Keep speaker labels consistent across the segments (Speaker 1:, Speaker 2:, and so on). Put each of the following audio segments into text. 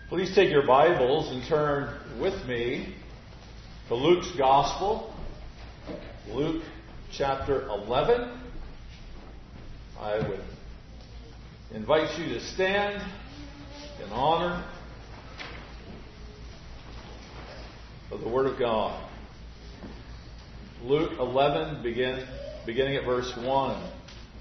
Speaker 1: Please take your Bibles and turn with me to Luke's Gospel, Luke chapter 11. I would invite you to stand in honor of the Word of God. Luke 11, beginning at verse 1.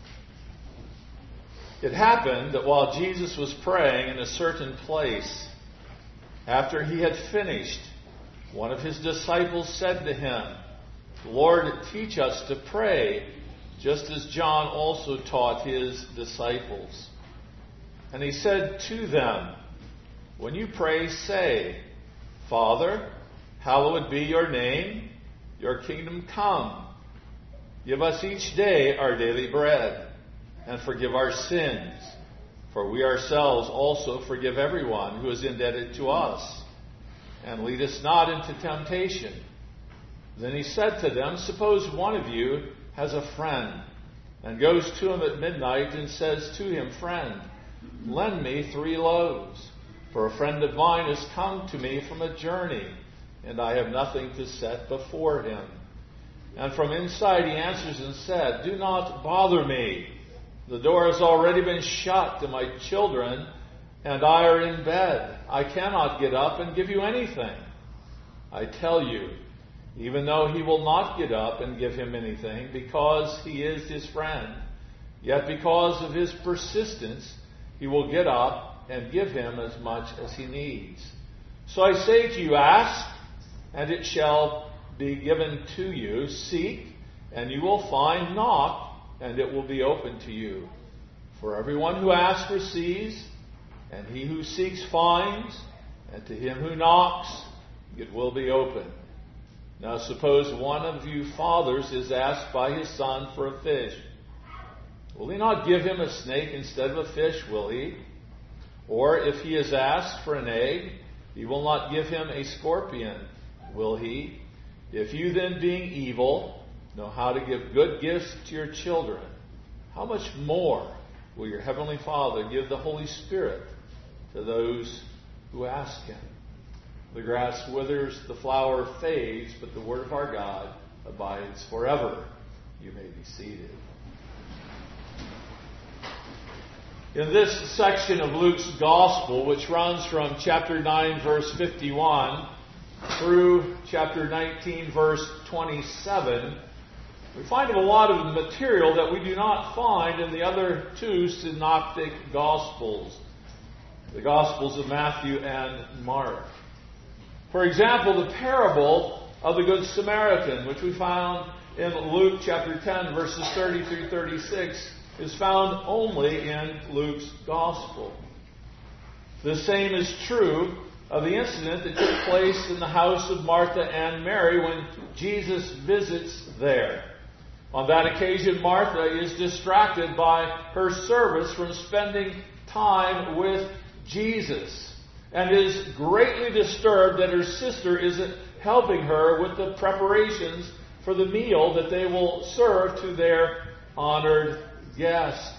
Speaker 1: It happened that while Jesus was praying in a certain place, after he had finished, one of his disciples said to him, "Lord, teach us to pray, just as John also taught his disciples." And he said to them, "When you pray, say, 'Father, hallowed be your name, your kingdom come. Give us each day our daily bread, and forgive our sins, for we ourselves also forgive everyone who is indebted to us. And lead us not into temptation.' Then he said to them, 'Suppose one of you has a friend, and goes to him at midnight and says to him, "Friend, lend me 3 loaves, for a friend of mine has come to me from a journey, and I have nothing to set before him." And from inside he answers and said, "Do not bother me. The door has already been shut, and my children and I are in bed. I cannot get up and give you anything." I tell you, even though he will not get up and give him anything, because he is his friend, yet because of his persistence, he will get up and give him as much as he needs. So I say to you, ask, and it shall be given to you. Seek, and you will find. Knock, and it will be open to you. For everyone who asks receives, and he who seeks finds, and to him who knocks it will be open. Now suppose one of you fathers is asked by his son for a fish. Will he not give him a snake instead of a fish, will he? Or if he is asked for an egg, he will not give him a scorpion, will he? If you then, being evil, know how to give good gifts to your children, how much more will your heavenly Father give the Holy Spirit to those who ask him? The grass withers, the flower fades, but the word of our God abides forever. You may be seated. In this section of Luke's Gospel, which runs from chapter 9, verse 51, through chapter 19, verse 27, we find a lot of material that we do not find in the other 2 synoptic Gospels, the Gospels of Matthew and Mark. For example, the parable of the Good Samaritan, which we found in Luke chapter 10, verses 30 through 36, is found only in Luke's Gospel. The same is true of the incident that took place in the house of Martha and Mary when Jesus visits there. On that occasion, Martha is distracted by her service from spending time with Jesus, and is greatly disturbed that her sister isn't helping her with the preparations for the meal that they will serve to their honored guest.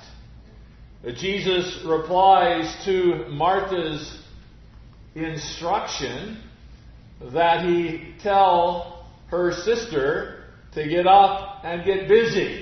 Speaker 1: Jesus replies to Martha's instruction that he tell her sister to get up and get busy.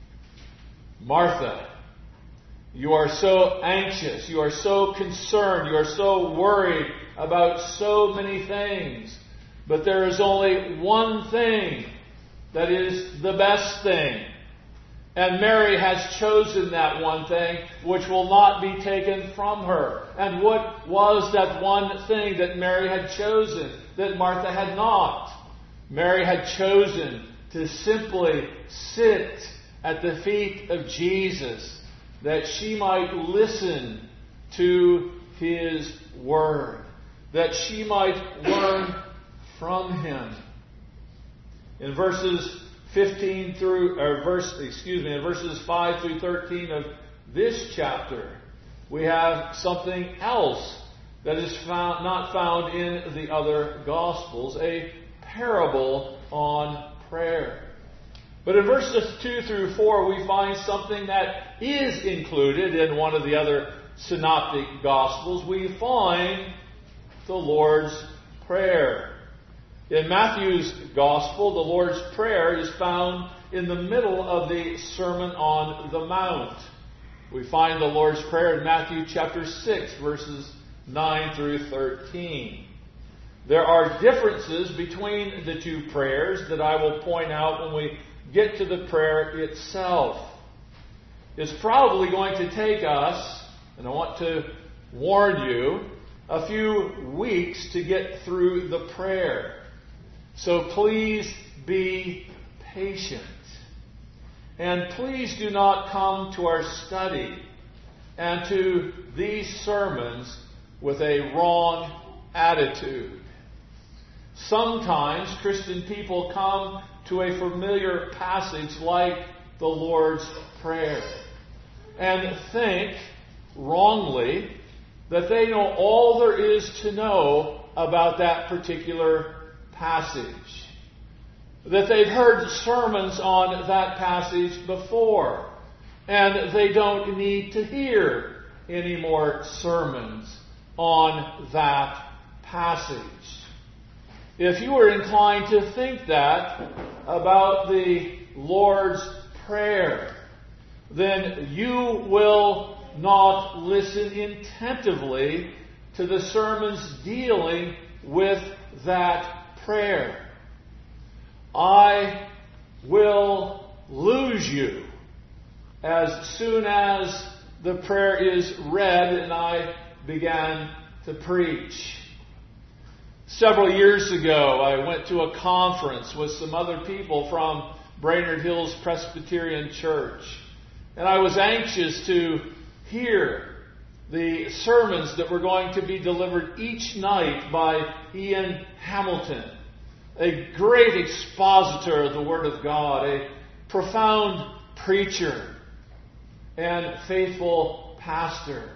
Speaker 1: "Martha, you are so anxious, you are so concerned, you are so worried about so many things. But there is only one thing that is the best thing. And Mary has chosen that one thing which will not be taken from her." And what was that one thing that Mary had chosen that Martha had not? Mary had chosen to simply sit at the feet of Jesus, that she might listen to his word, that she might learn from him. In verses 15 through, in verses 5 through 13 of this chapter, we have something else that is not found in the other Gospels, a parable on prayer. But in verses 2 through 4, we find something that is included in one of the other synoptic Gospels. We find the Lord's Prayer. In Matthew's Gospel, the Lord's Prayer is found in the middle of the Sermon on the Mount. We find the Lord's Prayer in Matthew chapter 6, verses 9 through 13. There are differences between the two prayers that I will point out when we get to the prayer itself. It's probably going to take us, and I want to warn you, a few weeks to get through the prayer. So please be patient. And please do not come to our study and to these sermons with a wrong attitude. Sometimes Christian people come to a familiar passage like the Lord's Prayer and think wrongly that they know all there is to know about that particular passage. That they've heard sermons on that passage before, and they don't need to hear any more sermons on that passage. If you are inclined to think that about the Lord's Prayer, then you will not listen attentively to the sermons dealing with that prayer. I will lose you as soon as the prayer is read and I began to preach. Several years ago, I went to a conference with some other people from Brainerd Hills Presbyterian Church. And I was anxious to hear the sermons that were going to be delivered each night by Ian Hamilton, a great expositor of the Word of God, a profound preacher and faithful pastor.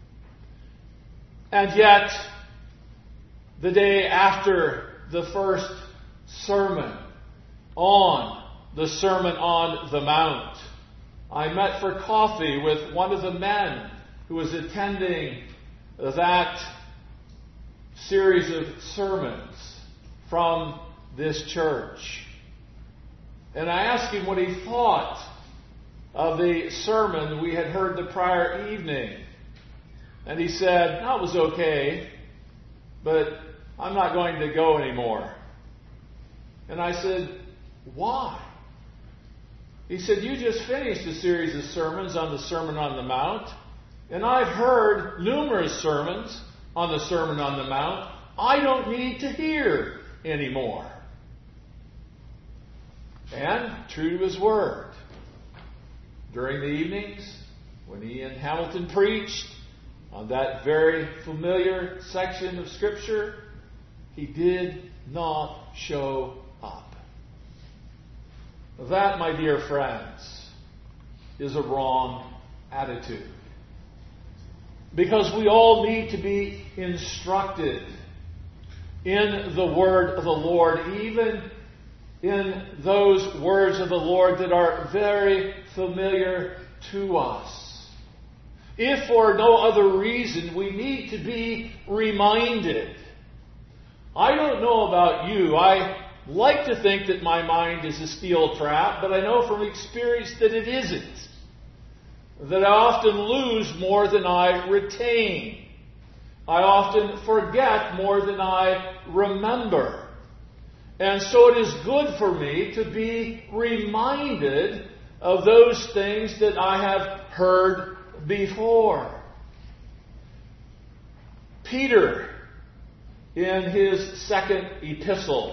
Speaker 1: And yet, the day after the first sermon on the Sermon on the Mount, I met for coffee with one of the men who was attending that series of sermons from this church. And I asked him what he thought of the sermon we had heard the prior evening. And he said, "That was okay, but I'm not going to go anymore." And I said, "Why?" He said, "You just finished a series of sermons on the Sermon on the Mount, and I've heard numerous sermons on the Sermon on the Mount. I don't need to hear anymore." And true to his word, during the evenings, when Ian Hamilton preached on that very familiar section of Scripture, he did not show up. That, my dear friends, is a wrong attitude. Because we all need to be instructed in the word of the Lord, even in those words of the Lord that are very familiar to us. If for no other reason, we need to be reminded. I don't know about you. I like to think that my mind is a steel trap, but I know from experience that it isn't. That I often lose more than I retain. I often forget more than I remember. And so it is good for me to be reminded of those things that I have heard before. Peter, in his second epistle,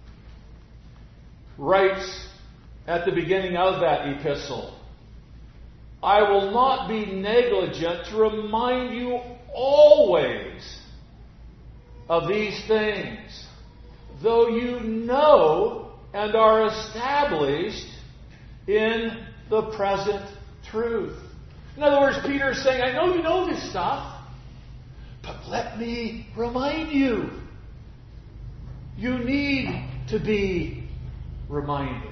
Speaker 1: writes at the beginning of that epistle, "I will not be negligent to remind you always of these things, though you know and are established in the present truth." In other words, Peter is saying, I know you know this stuff, but let me remind you. You need to be reminded.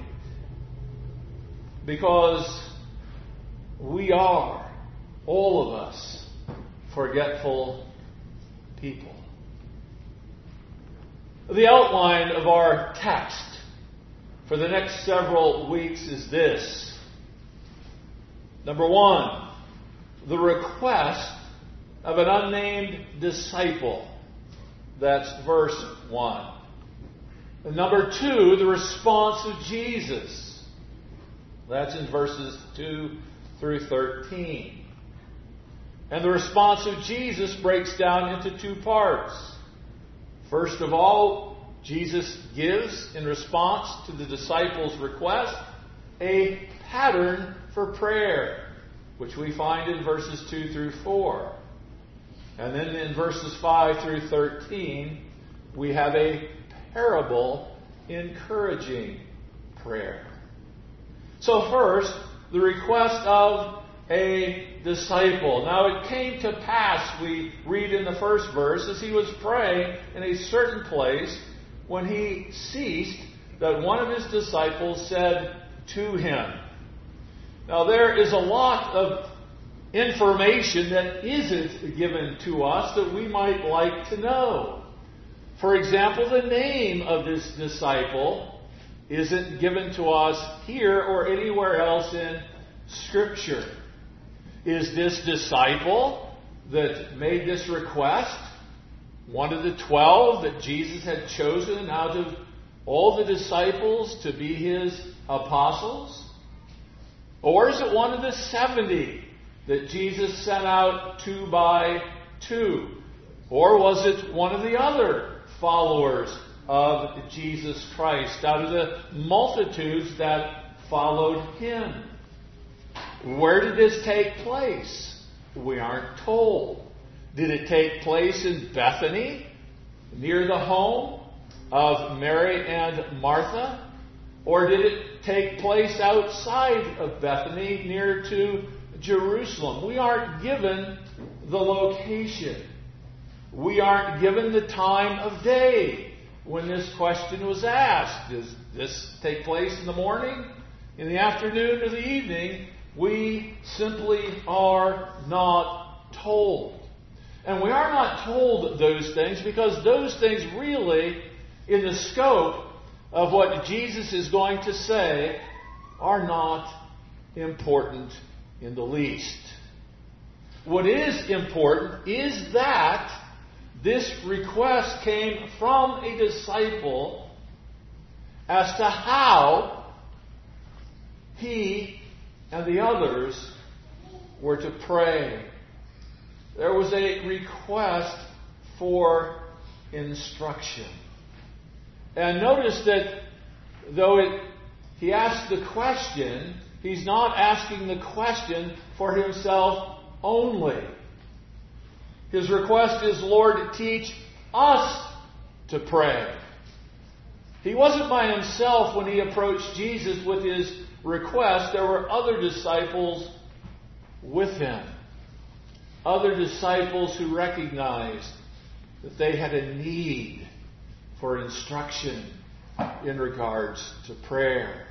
Speaker 1: Because we are, all of us, forgetful people. The outline of our text for the next several weeks is this. Number one, the request of an unnamed disciple. That's verse 1. And number 2, the response of Jesus. That's in verses 2 through 13. And the response of Jesus breaks down into 2 parts. First of all, Jesus gives, in response to the disciples' request, a pattern for prayer, which we find in verses 2 through 4. And then in verses 5 through 13, we have a parable encouraging prayer. So first, the request of a disciple. Now it came to pass, we read in the first verse, as he was praying in a certain place, when he ceased, that one of his disciples said to him. Now there is a lot of information that isn't given to us that we might like to know. For example, the name of this disciple isn't given to us here or anywhere else in Scripture. Is this disciple that made this request one of the 12 that Jesus had chosen out of all the disciples to be his apostles? Or is it one of the 70 that Jesus sent out 2 by 2? Or was it one of the other followers of Jesus Christ out of the multitudes that followed him? Where did this take place? We aren't told. Did it take place in Bethany, near the home of Mary and Martha? Or did it take place outside of Bethany, near to Jerusalem? We aren't given the location. We aren't given the time of day when this question was asked. Does this take place in the morning, in the afternoon, or the evening? We simply are not told. And we are not told those things because those things really, in the scope of what Jesus is going to say, are not important in the least. What is important is that this request came from a disciple as to how he and the others were to pray. There was a request for instruction. And notice that though he asked the question, he's not asking the question for himself only. His request is, Lord, teach us to pray. He wasn't by himself when he approached Jesus with his request. There were other disciples with him. Other disciples who recognized that they had a need for instruction in regards to prayer.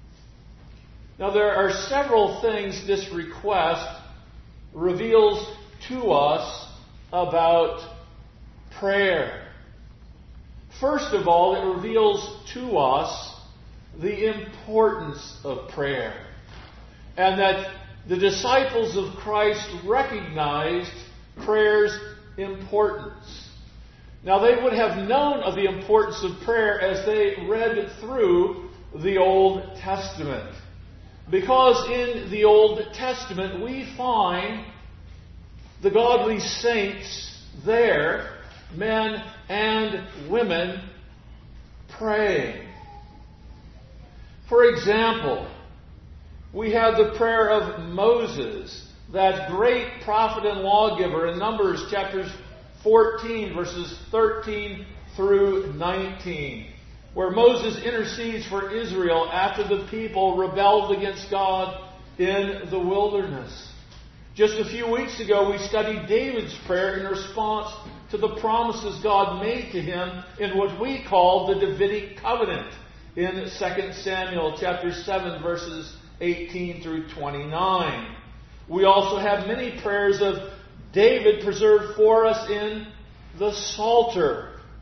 Speaker 1: Now there are several things this request reveals to us about prayer. First of all, it reveals to us the importance of prayer, and that the disciples of Christ recognized prayer's importance. Now, they would have known of the importance of prayer as they read through the Old Testament. Because in the Old Testament we find the godly saints there, men and women, praying. For example, we have the prayer of Moses, that great prophet and lawgiver, in Numbers chapters 14, verses 13 through 19, where Moses intercedes for Israel after the people rebelled against God in the wilderness. Just a few weeks ago, we studied David's prayer in response to the promises God made to him in what we call the Davidic covenant in 2 Samuel chapter 7, verses 18 through 29. We also have many prayers of David preserved for us in the Psalter.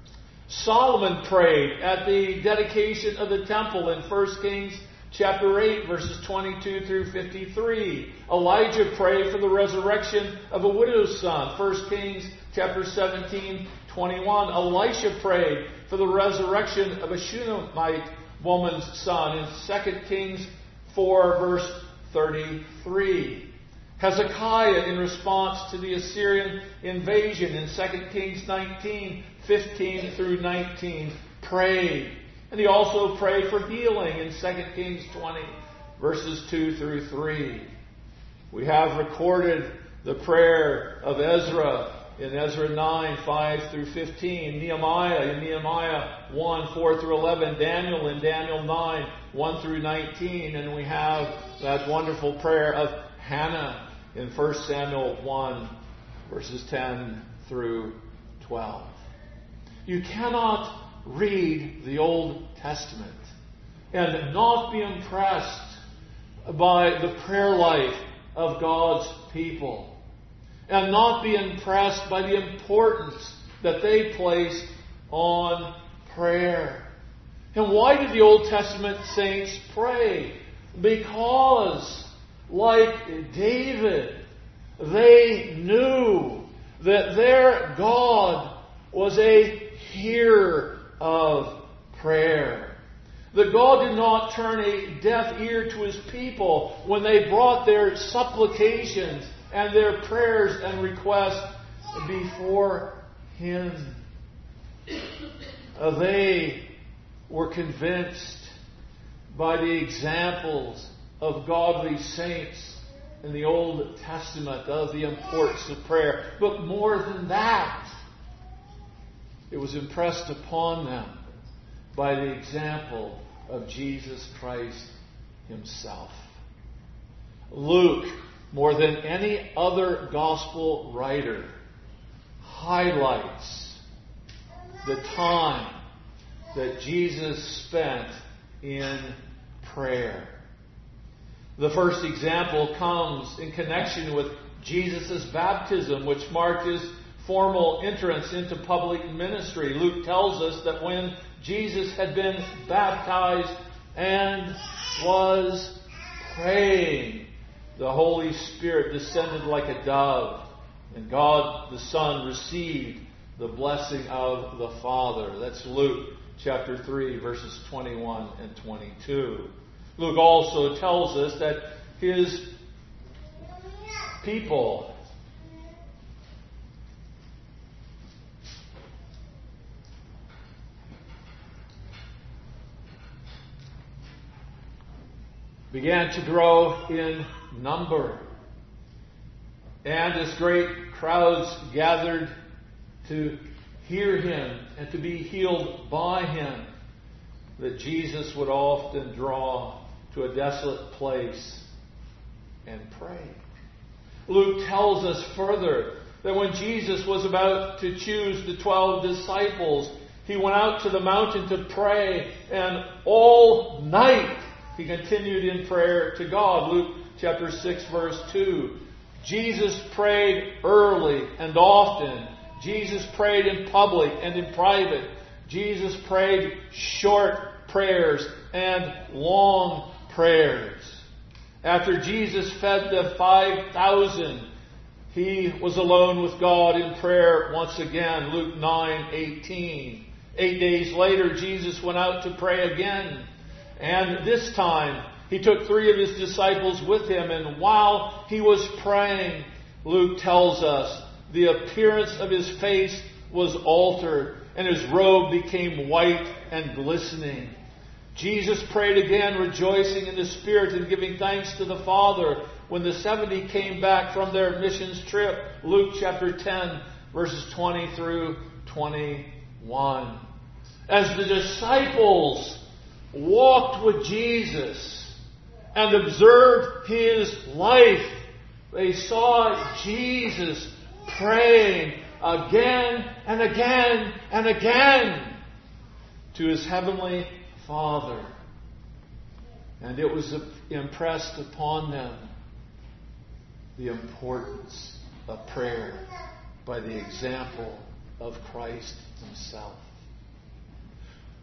Speaker 1: Solomon prayed at the dedication of the temple in 1 Kings chapter 8, verses 22 through 53. Elijah prayed for the resurrection of a widow's son, 1 Kings chapter 17, 21. Elisha prayed for the resurrection of a Shunammite woman's son in 2 Kings 4, verse 33. Hezekiah, in response to the Assyrian invasion in 2 Kings 19, 15 through 19, prayed. And he also prayed for healing in 2 Kings 20, verses 2 through 3. We have recorded the prayer of Ezra in Ezra 9, 5 through 15, Nehemiah in Nehemiah 1, 4 through 11, Daniel in Daniel 9, 1 through 19, and we have that wonderful prayer of Hannah in 1 Samuel 1, verses 10 through 12. You cannot read the Old Testament and not be impressed by the prayer life of God's people, and not be impressed by the importance that they placed on prayer. And why did the Old Testament saints pray? Because, like David, they knew that their God was a hearer of prayer. That God did not turn a deaf ear to His people when they brought their supplications and their prayers and requests before Him. They were convinced by the examples of godly saints in the Old Testament of the importance of prayer. But more than that, it was impressed upon them by the example of Jesus Christ Himself. Luke, more than any other gospel writer, highlights the time that Jesus spent in prayer. The first example comes in connection with Jesus' baptism, which marked His formal entrance into public ministry. Luke tells us that when Jesus had been baptized and was praying, the Holy Spirit descended like a dove, and God the Son received the blessing of the Father. That's Luke chapter 3, verses 21 and 22. Luke also tells us that his people began to grow in number. And as great crowds gathered to hear Him and to be healed by Him, that Jesus would often draw to a desolate place and pray. Luke tells us further that when Jesus was about to choose the 12 disciples, He went out to the mountain to pray, and all night He continued in prayer to God. Luke chapter 6, verse 2. Jesus prayed early and often. Jesus prayed in public and in private. Jesus prayed short prayers and long prayers. After Jesus fed the 5,000, He was alone with God in prayer once again. Luke 9:18. 8 days later, Jesus went out to pray again. And this time, He took 3 of His disciples with Him. And while He was praying, Luke tells us, the appearance of His face was altered, and His robe became white and glistening. Jesus prayed again, rejoicing in the Spirit and giving thanks to the Father. When the 70 came back from their missions trip, Luke chapter 10, verses 20 through 21. As the disciples walked with Jesus and observed His life, they saw Jesus praying again and again and again to His heavenly Father. And it was impressed upon them the importance of prayer by the example of Christ Himself.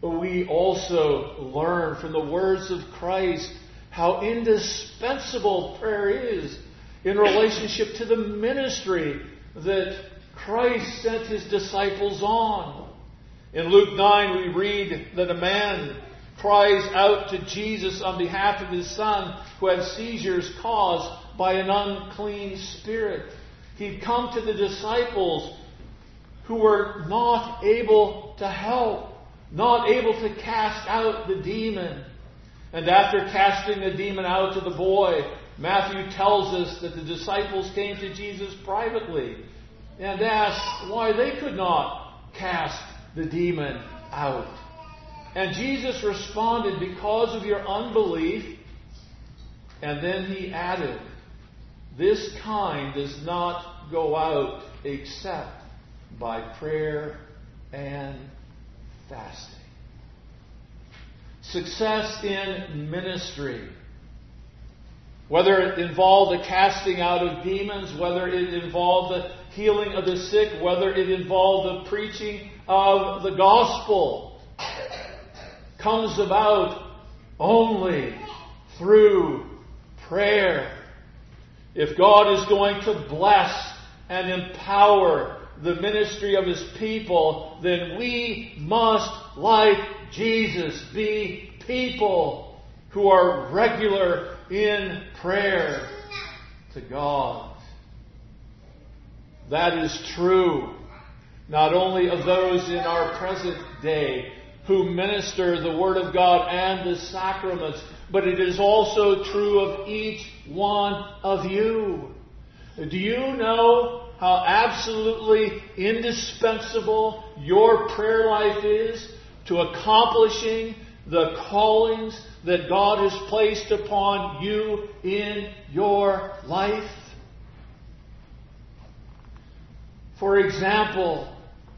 Speaker 1: we also learn from the words of Christ how indispensable prayer is in relationship to the ministry that Christ sent His disciples on. In Luke 9 we read that a man cries out to Jesus on behalf of his son who had seizures caused by an unclean spirit. He'd come to the disciples who were not able to help, not able to cast out the demon. And after casting the demon out of the boy, Matthew tells us that the disciples came to Jesus privately and asked why they could not cast the demon out. And Jesus responded, because of your unbelief. And then He added, this kind does not go out except by prayer and fasting. Success in ministry, whether it involved the casting out of demons, whether it involved the healing of the sick, whether it involved the preaching of the gospel, comes about only through prayer. If God is going to bless and empower the ministry of His people, then we must, like Jesus, be people who are regular in prayer to God. That is true not only of those in our present day who minister the Word of God and the sacraments, but it is also true of each one of you. Do you know how absolutely indispensable your prayer life is to accomplishing the callings that God has placed upon you in your life? For example,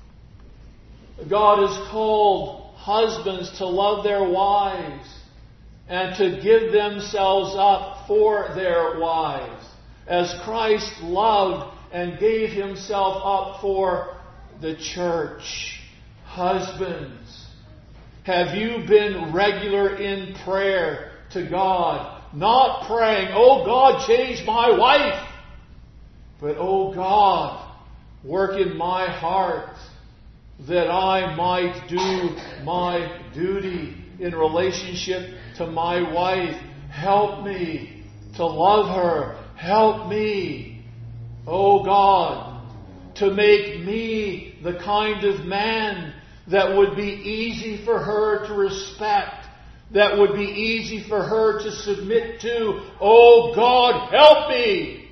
Speaker 1: God has called husbands to love their wives and to give themselves up for their wives, as Christ loved and gave Himself up for the church. Husbands, have you been regular in prayer to God? Not praying, oh God, change my wife, but oh God, work in my heart that I might do my duty in relationship to my wife. Help me to love her. Help me, oh God, to make me the kind of man that would be easy for her to respect, that would be easy for her to submit to. Oh God, help me.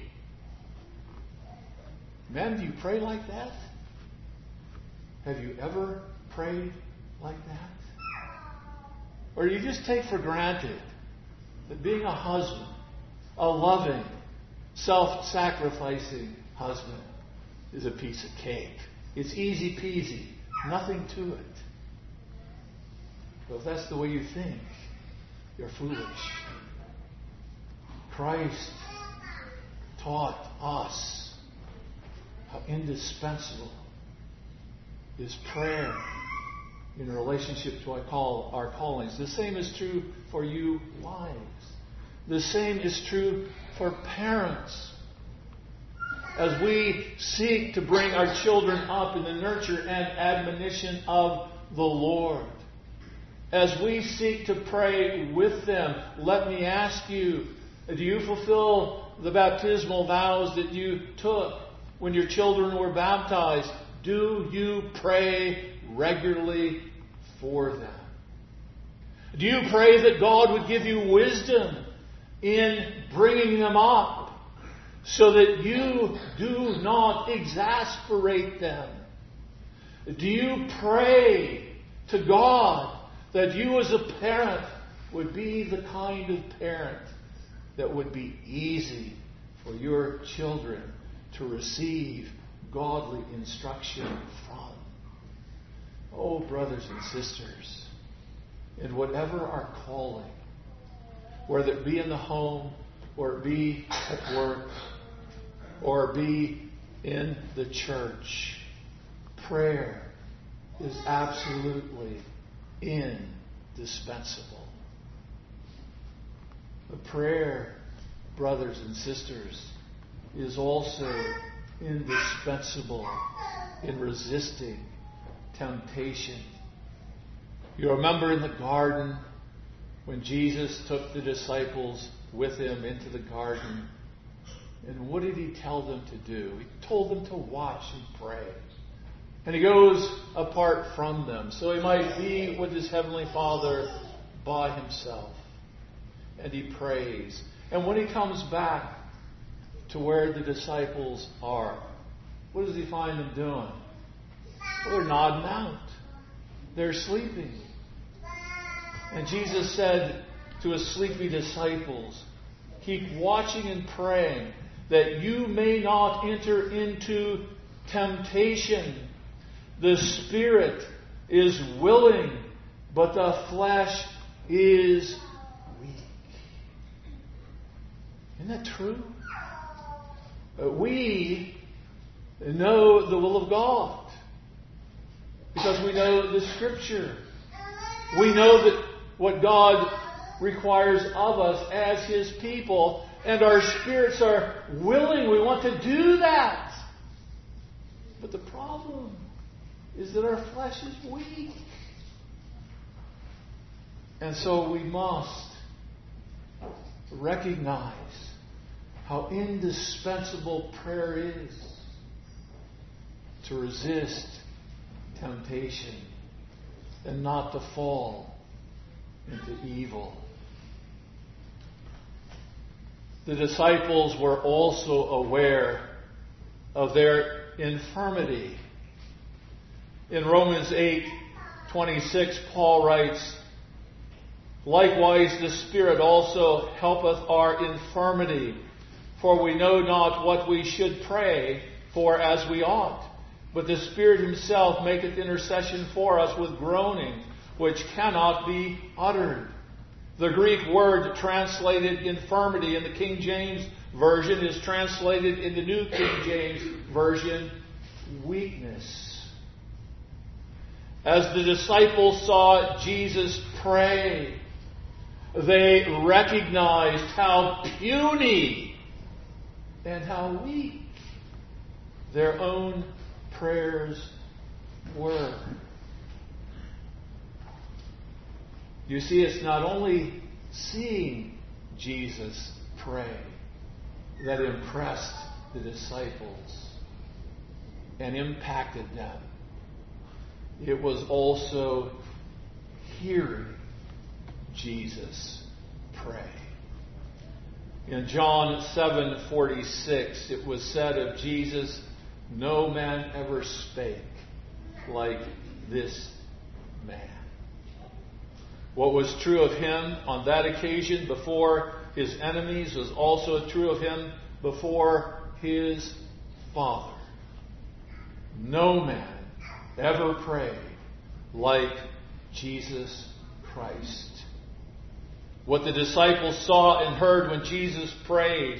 Speaker 1: Men, do you pray like that? Have you ever prayed like that? Or do you just take for granted that being a husband, a loving, self-sacrificing husband, is a piece of cake? It's easy peasy, nothing to it. But if that's the way you think, you're foolish. Christ taught us how indispensable is prayer in relationship to our callings. The same is true for you wives. The same is true for parents. As we seek to bring our children up in the nurture and admonition of the Lord, as we seek to pray with them, let me ask you, do you fulfill the baptismal vows that you took when your children were baptized? Do you pray regularly for them? Do you pray that God would give you wisdom in bringing them up so that you do not exasperate them? Do you pray to God that you as a parent would be the kind of parent that would be easy for your children to receive godly instruction from? Oh, brothers and sisters, in whatever our calling, whether it be in the home, or it be at work, or it be in the church, prayer is absolutely indispensable. The prayer, brothers and sisters, is also indispensable in resisting temptation. You remember in the garden when Jesus took the disciples with him into the garden, and what did he tell them to do? He told them to watch and pray. And he goes apart from them so he might be with his heavenly Father by himself. And he prays. And when he comes back to where the disciples are, what does he find them doing? Well, they're nodding out. They're sleeping. And Jesus said to his sleepy disciples, keep watching and praying that you may not enter into temptation. The spirit is willing, but the flesh is weak. Isn't that true? We know the will of God because we know the Scripture. We know that what God requires of us as His people, and our spirits are willing. We want to do that. But the problem is that our flesh is weak. And so we must recognize how indispensable prayer is to resist temptation and not to fall into evil. The disciples were also aware of their infirmity. In Romans 8:26, Paul writes, likewise the Spirit also helpeth our infirmity, for we know not what we should pray for as we ought. But the Spirit Himself maketh intercession for us with groaning, which cannot be uttered. The Greek word translated infirmity in the King James Version is translated in the New King James Version, weakness. As the disciples saw Jesus pray, they recognized how puny and how weak their own prayers were. You see, it's not only seeing Jesus pray that impressed the disciples and impacted them. It was also hearing Jesus pray. In John 7:46, it was said of Jesus, no man ever spake like this man. What was true of him on that occasion before his enemies was also true of him before his Father. No man ever prayed like Jesus Christ. What the disciples saw and heard when Jesus prayed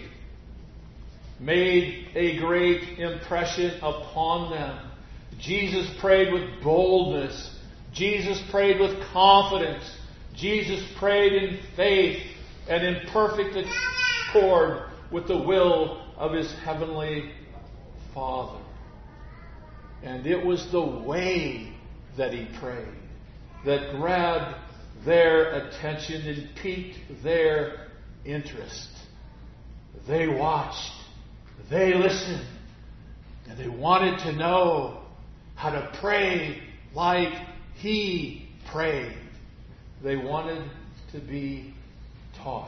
Speaker 1: made a great impression upon them. Jesus prayed with boldness. Jesus prayed with confidence. Jesus prayed in faith and in perfect accord with the will of His heavenly Father. And it was the way that He prayed that grabbed their attention and piqued their interest. They watched, they listened, and they wanted to know how to pray like He prayed. They wanted to be taught.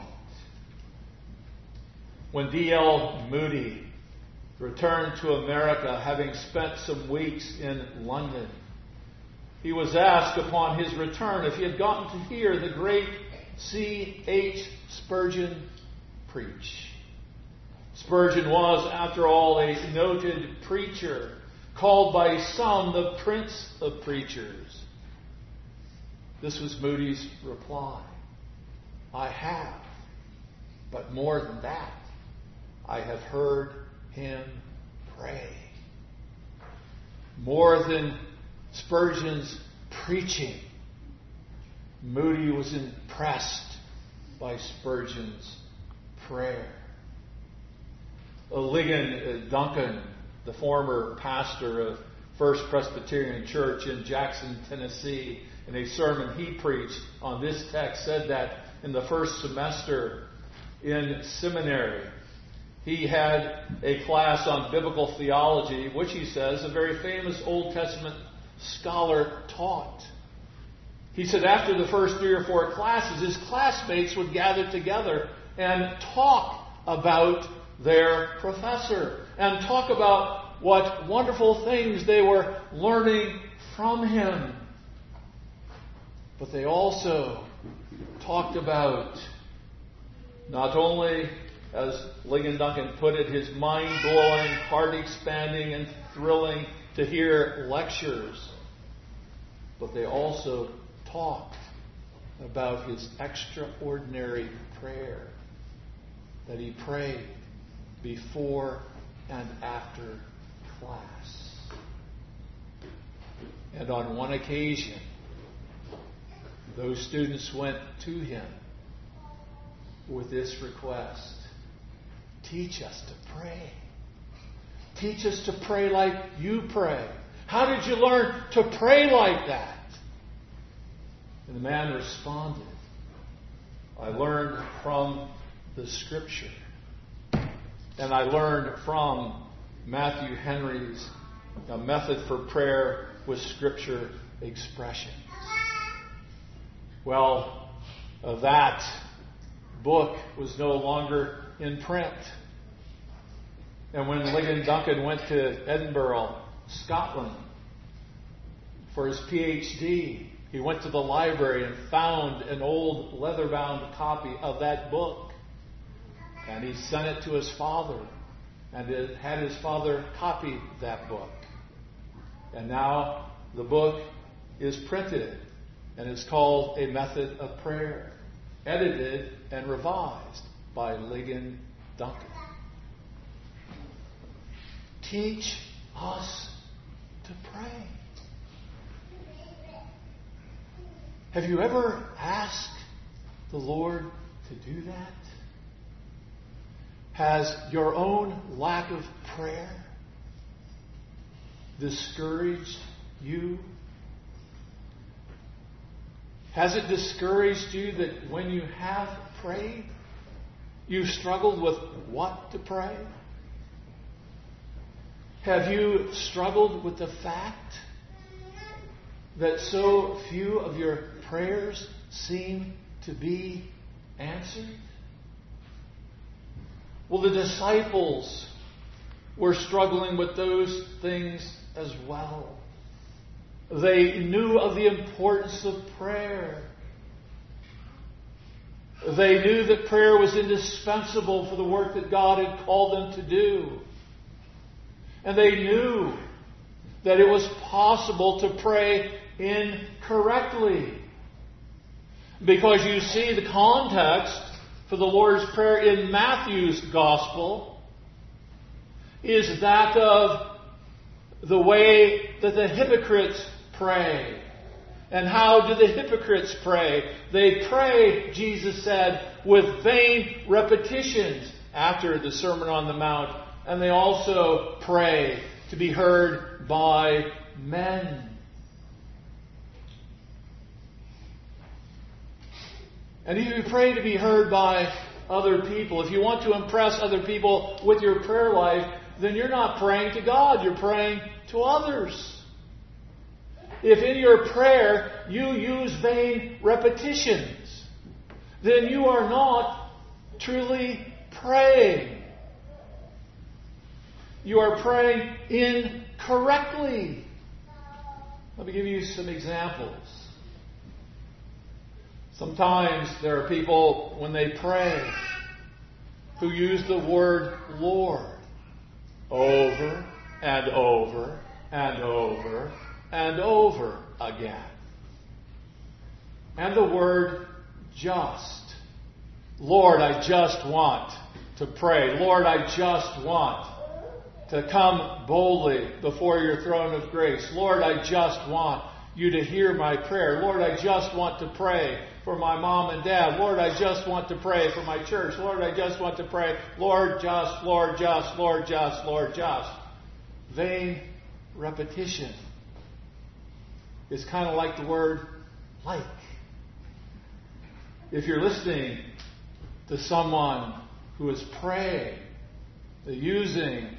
Speaker 1: When D.L. Moody returned to America, having spent some weeks in London, he was asked upon his return if he had gotten to hear the great C.H. Spurgeon preach. Spurgeon was, after all, a noted preacher, called by some the Prince of Preachers. This was Moody's reply. I have, but more than that, I have heard him pray. More than Spurgeon's preaching, Moody was impressed by Spurgeon's prayer. Ligon Duncan, the former pastor of First Presbyterian Church in Jackson, Tennessee, in a sermon he preached on this text, said that in the first semester in seminary, he had a class on biblical theology, which he says a very famous Old Testament scholar taught. He said after the first 3 or 4 classes, his classmates would gather together and talk about their professor and talk about what wonderful things they were learning from him. But they also talked about not only, as Ligon Duncan put it, his mind-blowing, heart-expanding, and thrilling to hear lectures, but they also talked about his extraordinary prayer that he prayed before and after class. And on one occasion, those students went to him with this request: teach us to pray. Teach us to pray like you pray. How did you learn to pray like that? And the man responded, I learned from the Scripture. And I learned from Matthew Henry's A Method for Prayer with Scripture Expressions. Well, that book was no longer in print. And when Ligon Duncan went to Edinburgh, Scotland, for his PhD, he went to the library and found an old leather-bound copy of that book. And he sent it to his father, and had his father copy that book. And now the book is printed, and it's called A Method of Prayer, edited and revised by Ligon Duncan. Teach us to pray. Have you ever asked the Lord to do that? Has your own lack of prayer discouraged you? Has it discouraged you that when you have prayed, you've struggled with what to pray? Have you struggled with the fact that so few of your prayers seem to be answered? Well, the disciples were struggling with those things as well. They knew of the importance of prayer. They knew that prayer was indispensable for the work that God had called them to do. And they knew that it was possible to pray incorrectly. Because you see, the context for the Lord's Prayer in Matthew's Gospel is that of the way that the hypocrites pray. And how do the hypocrites pray? They pray, Jesus said, with vain repetitions after the Sermon on the Mount. And they also pray to be heard by men. And if you pray to be heard by other people, if you want to impress other people with your prayer life, then you're not praying to God, you're praying to others. If in your prayer you use vain repetitions, then you are not truly praying. You are praying incorrectly. Let me give you some examples. Sometimes there are people, when they pray, who use the word Lord over and over and over and over again. And the word just. Lord, I just want to pray. Lord, I just want to come boldly before your throne of grace. Lord, I just want. you to hear my prayer. Lord, I just want to pray for my mom and dad. Lord, I just want to pray for my church. Lord, I just want to pray. Lord, just, Lord, just, Lord, just, Lord, just. Vain repetition. It's kind of like the word like. If you're listening to someone who is praying, they're using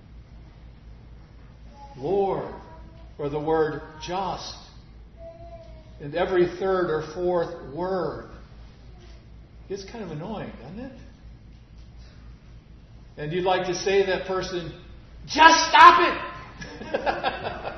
Speaker 1: Lord or the word just in every third or fourth word, it's kind of annoying, doesn't it? And you'd like to say to that person, just stop it!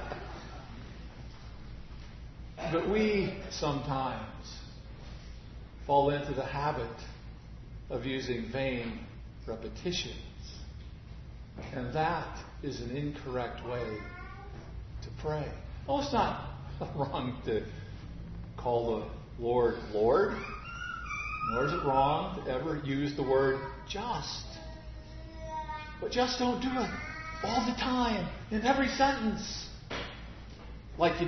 Speaker 1: But we sometimes fall into the habit of using vain repetitions. And that is an incorrect way to pray. Oh, it's not wrong to call the Lord, Lord. Nor is it wrong to ever use the word just. But just don't do it all the time, in every sentence. Like,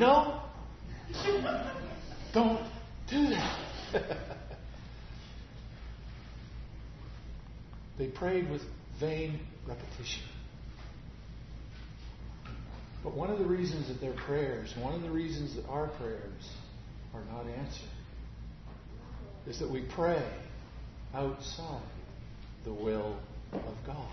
Speaker 1: don't do that. They prayed with vain repetition. But one of the reasons that their prayers, one of the reasons that our prayers are not answered, is that we pray outside the will of God.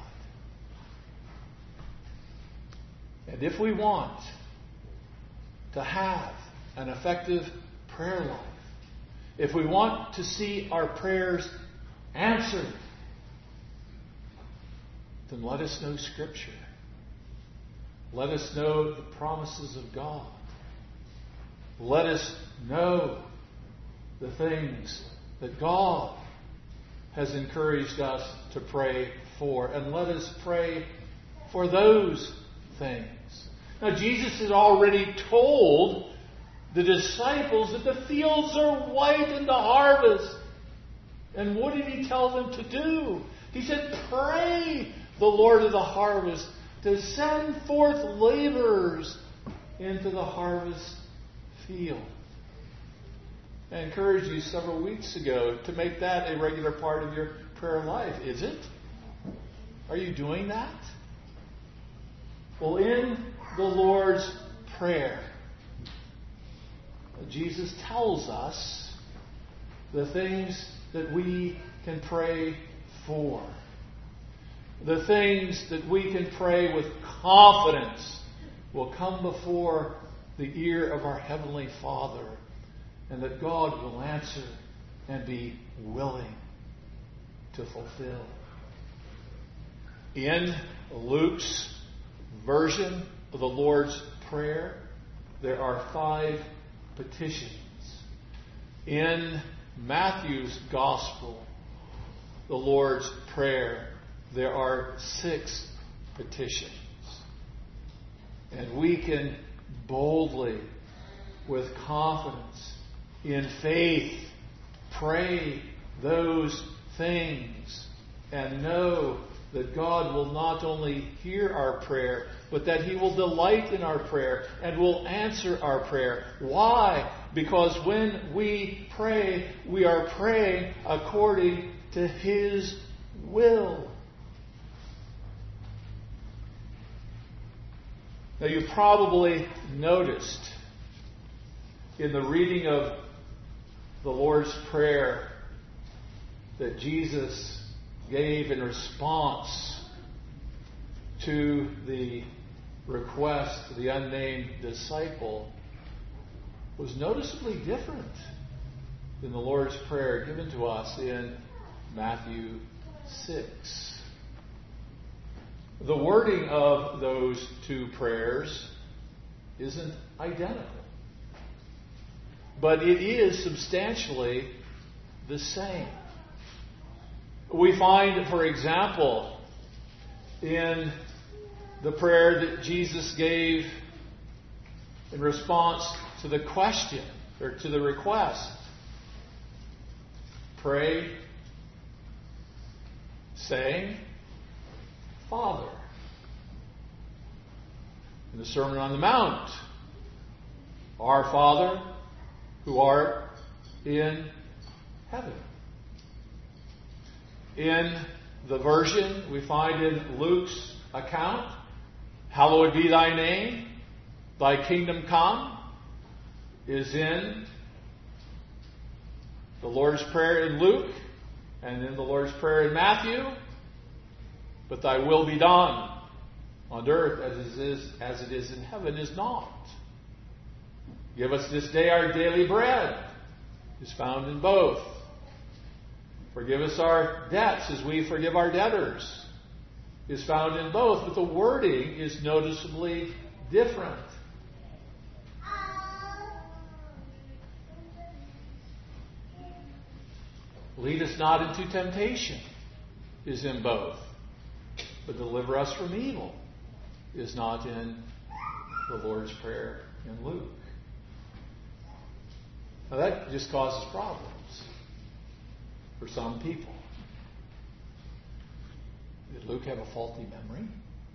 Speaker 1: And if we want to have an effective prayer life, if we want to see our prayers answered, then let us know Scripture. Let us know the promises of God. Let us know the things that God has encouraged us to pray for. And let us pray for those things. Now, Jesus had already told the disciples that the fields are white and the harvest. And what did He tell them to do? He said, pray the Lord of the harvest to send forth laborers into the harvest field. I encouraged you several weeks ago to make that a regular part of your prayer life. Is it? Are you doing that? Well, in the Lord's Prayer, Jesus tells us the things that we can pray for. The things that we can pray with confidence will come before the ear of our Heavenly Father, and that God will answer and be willing to fulfill. In Luke's version of the Lord's Prayer, there are 5 petitions. In Matthew's Gospel, the Lord's Prayer, there are 6 petitions. And we can boldly, with confidence, in faith, pray those things and know that God will not only hear our prayer, but that He will delight in our prayer and will answer our prayer. Why? Because when we pray, we are praying according to His will. Now, you probably noticed in the reading of the Lord's Prayer that Jesus gave in response to the request of the unnamed disciple was noticeably different than the Lord's Prayer given to us in Matthew 6. The wording of those 2 prayers isn't identical, but it is substantially the same. We find, for example, in the prayer that Jesus gave in response to the question, or to the request, pray, saying, Father. In the Sermon on the Mount, Our Father, who art in heaven. In the version we find in Luke's account, hallowed be thy name, thy kingdom come, is in the Lord's Prayer in Luke and in the Lord's Prayer in Matthew. But thy will be done on earth as it is in heaven is not. Give us this day our daily bread is found in both. Forgive us our debts as we forgive our debtors is found in both. But the wording is noticeably different. Lead us not into temptation is in both. But deliver us from evil is not in the Lord's Prayer in Luke. Now that just causes problems for some people. Did Luke have a faulty memory?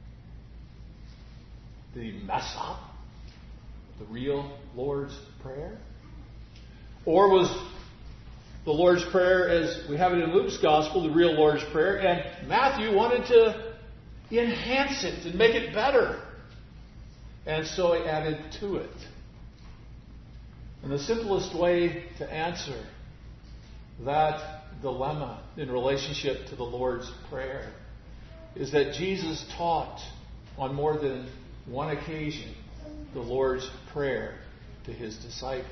Speaker 1: Did he mess up the real Lord's Prayer? Or was the Lord's Prayer, as we have it in Luke's Gospel, the real Lord's Prayer, and Matthew wanted to enhance it and make it better? And so he added to it. And the simplest way to answer that dilemma in relationship to the Lord's Prayer is that Jesus taught on more than one occasion the Lord's Prayer to his disciples.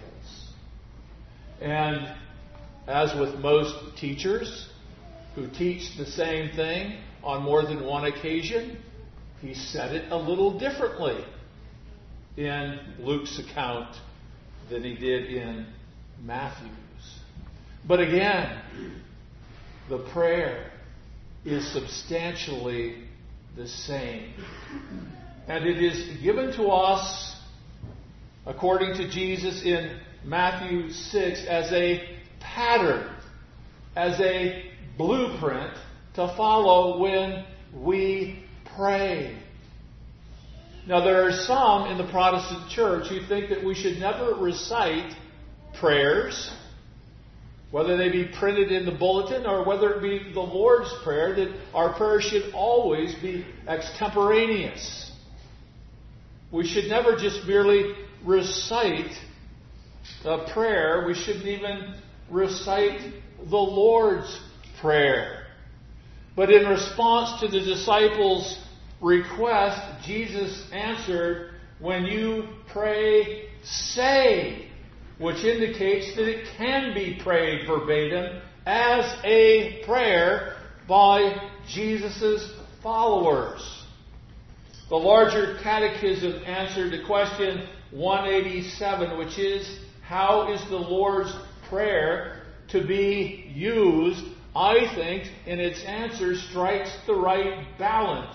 Speaker 1: And as with most teachers who teach the same thing on more than one occasion, he said it a little differently in Luke's account than he did in Matthew's. But again, the prayer is substantially the same. And it is given to us, according to Jesus in Matthew 6, as a pattern, as a blueprint to follow when we pray. Now, there are some in the Protestant church who think that we should never recite prayers, whether they be printed in the bulletin or whether it be the Lord's Prayer, that our prayer should always be extemporaneous. We should never just merely recite a prayer. We shouldn't even recite the Lord's Prayer. But in response to the disciples' request, Jesus answered, when you pray, say, which indicates that it can be prayed verbatim as a prayer by Jesus' followers. The larger catechism answered to question 187, which is, how is the Lord's Prayer to be used? I think in its answer strikes the right balance.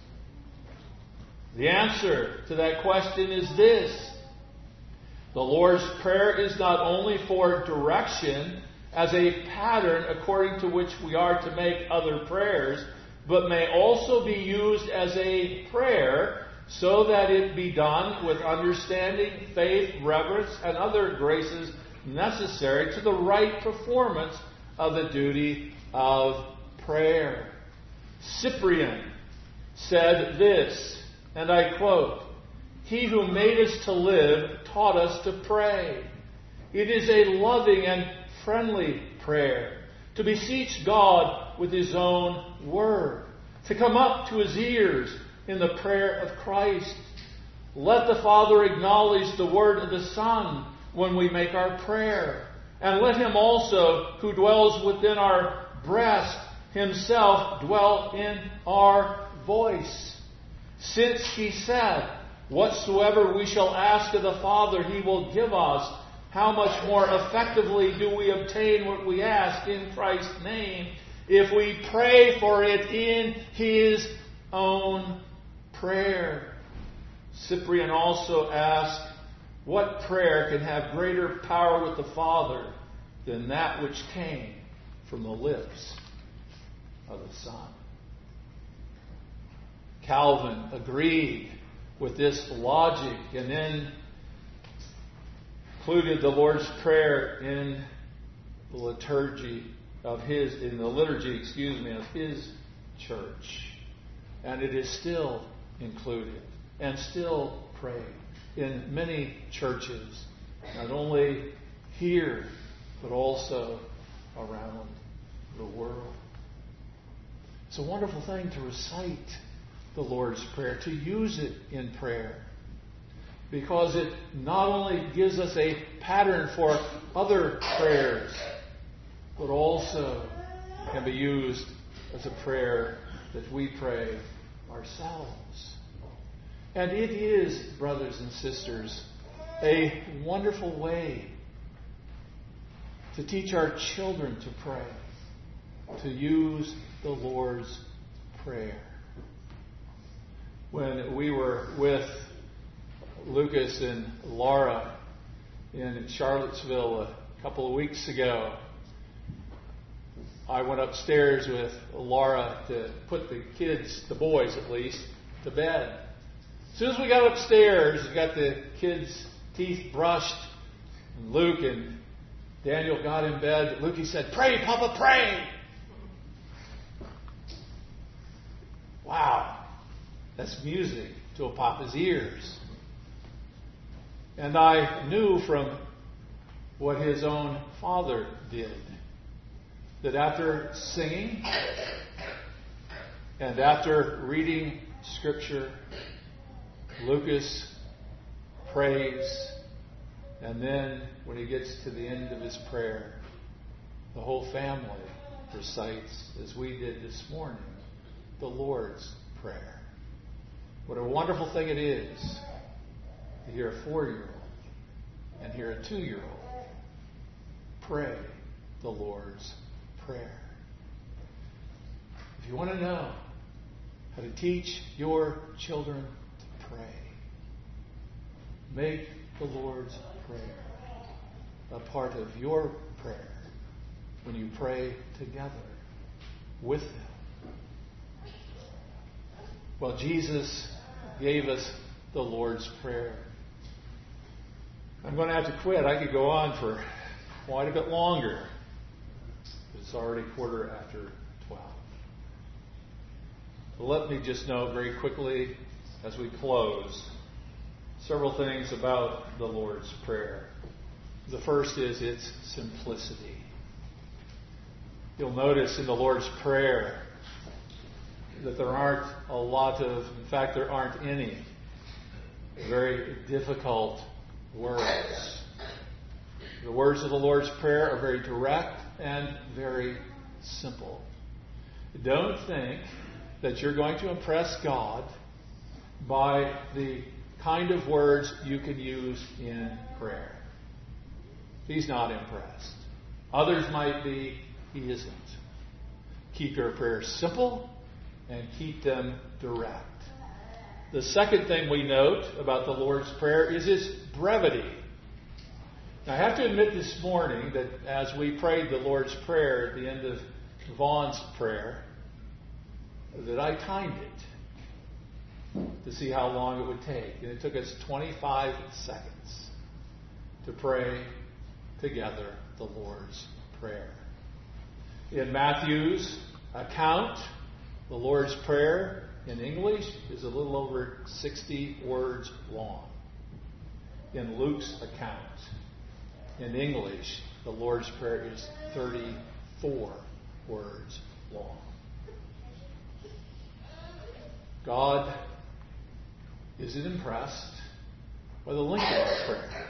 Speaker 1: The answer to that question is this: the Lord's Prayer is not only for direction as a pattern according to which we are to make other prayers, but may also be used as a prayer so that it be done with understanding, faith, reverence, and other graces necessary to the right performance of the duty of prayer. Cyprian said this, and I quote, "He who made us to live taught us to pray. It is a loving and friendly prayer, to beseech God with His own word, to come up to His ears in the prayer of Christ. Let the Father acknowledge the word of the Son when we make our prayer, and let Him also, who dwells within our breast, Himself dwell in our voice. Since He said, whatsoever we shall ask of the Father, He will give us, how much more effectively do we obtain what we ask in Christ's name, if we pray for it in His own prayer?" Cyprian also asked, what prayer can have greater power with the Father than that which came from the lips of the Son? Calvin agreed with this logic, and then included the Lord's Prayer in the liturgy of His church. And it is still included and still prayed in many churches, not only here, but also around the world. It's a wonderful thing to recite the Lord's Prayer, to use it in prayer, because it not only gives us a pattern for other prayers, but also can be used as a prayer that we pray ourselves. And it is, brothers and sisters, a wonderful way to teach our children to pray, to use the Lord's Prayer. When we were with Lucas and Laura in Charlottesville a couple of weeks ago, I went upstairs with Laura to put the kids, the boys at least, to bed. As soon as we got upstairs, we got the kids' teeth brushed, and Luke and Daniel got in bed. Lukey said, "Pray, Papa, pray!" Wow, that's music to a papa's ears. And I knew from what his own father did, that after singing and after reading Scripture, Lucas prays, and then when he gets to the end of his prayer, the whole family recites, as we did this morning, the Lord's Prayer. What a wonderful thing it is to hear a 4-year-old and hear a 2-year-old pray the Lord's Prayer. If you want to know how to teach your children to pray, make the Lord's Prayer a part of your prayer when you pray together with them. Well, Jesus gave us the Lord's Prayer. I'm going to have to quit. I could go on for quite a bit longer. It's already 12:15. But let me just note very quickly as we close several things about the Lord's Prayer. The first is its simplicity. You'll notice in the Lord's Prayer that there aren't in fact, there aren't any very difficult words. The words of the Lord's Prayer are very direct and very simple. Don't think that you're going to impress God by the kind of words you can use in prayer. He's not impressed. Others might be. He isn't. Keep your prayers simple and keep them direct. The second thing we note about the Lord's Prayer is its brevity. Now, I have to admit this morning that as we prayed the Lord's Prayer at the end of Vaughn's prayer, that I timed it to see how long it would take. And it took us 25 seconds to pray together the Lord's Prayer. In Matthew's account, the Lord's Prayer in English is a little over 60 words long. In Luke's account, in English, the Lord's Prayer is 34 words long. God isn't impressed by the length of our prayer.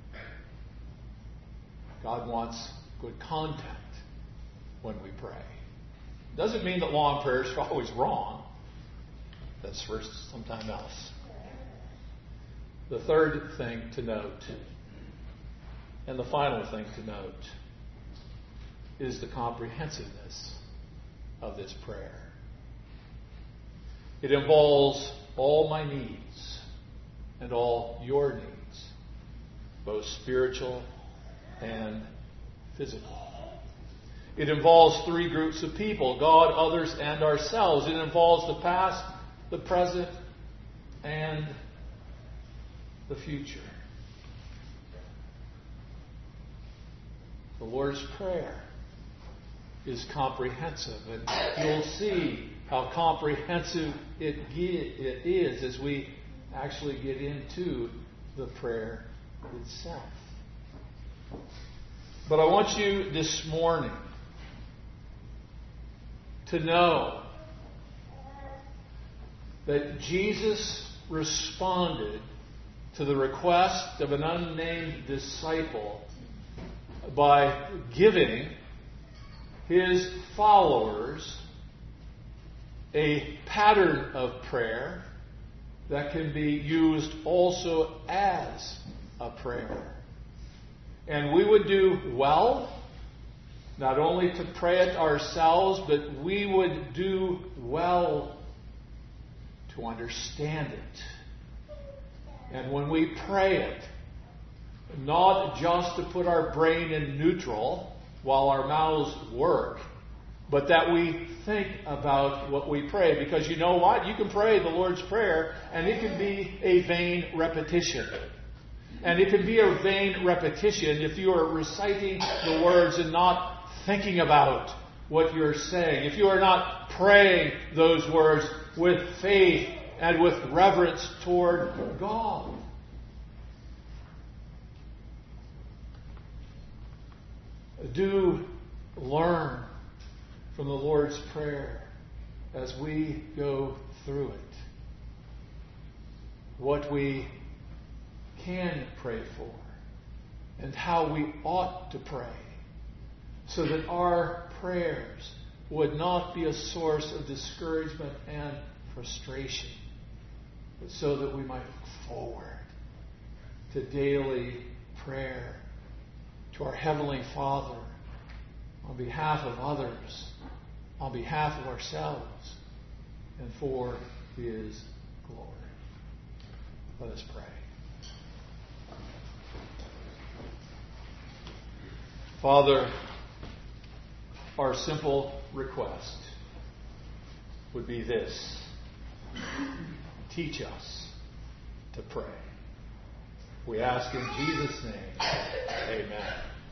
Speaker 1: God wants good content when we pray. Doesn't mean that long prayers are always wrong. That's for sometime else. The third thing to note, and the final thing to note, is the comprehensiveness of this prayer. It involves all my needs and all your needs, both spiritual and physical. It involves 3 groups of people: God, others, and ourselves. It involves the past, the present, and the future. The Lord's Prayer is comprehensive. And you'll see how comprehensive it is as we actually get into the prayer itself. But I want you this morning to know that Jesus responded to the request of an unnamed disciple by giving his followers a pattern of prayer that can be used also as a prayer. And we would do well not only to pray it ourselves, but we would do well to understand it. And when we pray it, not just to put our brain in neutral while our mouths work, but that we think about what we pray. Because you know what? You can pray the Lord's Prayer, and it can be a vain repetition. And it can be a vain repetition if you are reciting the words and not thinking about what you're saying. If you are not praying those words with faith and with reverence toward God. Do learn from the Lord's Prayer as we go through it what we can pray for and how we ought to pray, so that our prayers would not be a source of discouragement and frustration, but so that we might look forward to daily prayer to our Heavenly Father on behalf of others, on behalf of ourselves, and for His glory. Let us pray. Father, our simple request would be this: teach us to pray. We ask in Jesus' name, amen.